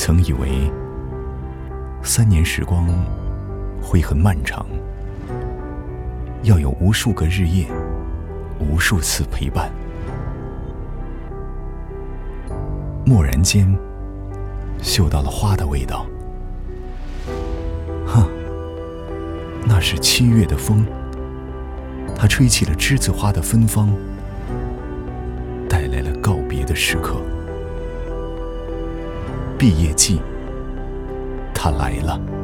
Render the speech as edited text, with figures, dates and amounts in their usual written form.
曾以为3年时光会很漫长，要有无数个日夜，无数次陪伴。蓦然间嗅到了花的味道，那是7月的风，它吹起了栀子花的芬芳，带来了告别的时刻。毕业季，它来了。